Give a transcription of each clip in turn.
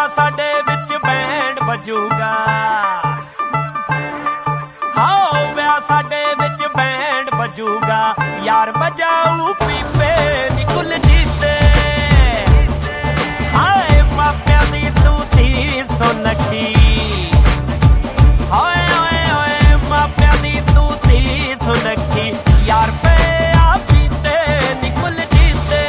ਸਾਡੇ ਵਿੱਚ ਬੈਂਡ ਵੱਜੂਗਾ ਹਾਓ ਵਿਆਹ ਸਾਡੇ ਵਿੱਚ ਬੈਂਡ ਵੱਜੂਗਾ ਯਾਰ ਵਜਾਊ ਪੀਪੇ ਨਿਕਲ ਜੀਤੇ ਹਾਏ ਮਾਪਿਆਂ ਦੀ ਤੂੰ ਧੀ ਸੁਨੱਖੀ ਹਾਏ ਓਏ ਓਏ ਮਾਪਿਆਂ ਦੀ ਤੂੰ ਧੀ ਸੁਨੱਖੀ ਯਾਰ ਪਿਆ ਪੀਤੇ ਨਿਕਲ ਜੀਤੇ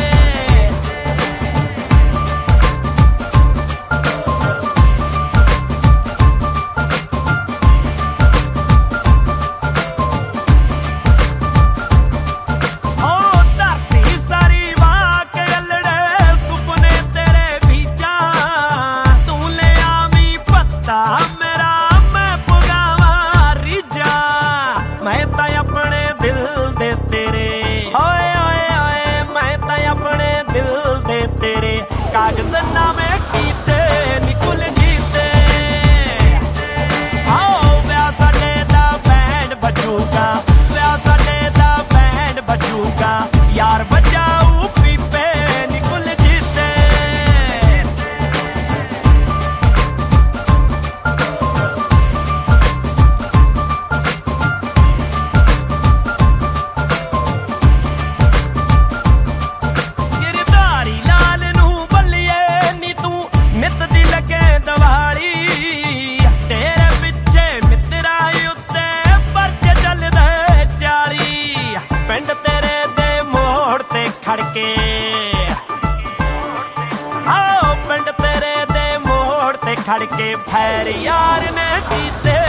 कागज नामे कीते निकुल जीते आओ व्याह साडे दा बैंड बजूगा व्याह साडे दा बैंड बजूगा यार बजाऊ पीपे निकुल जीते गिरधारी लाल नू खड़के आओ पिंड तेरे दे मोड़ ते खड़के फैर यार ने कीते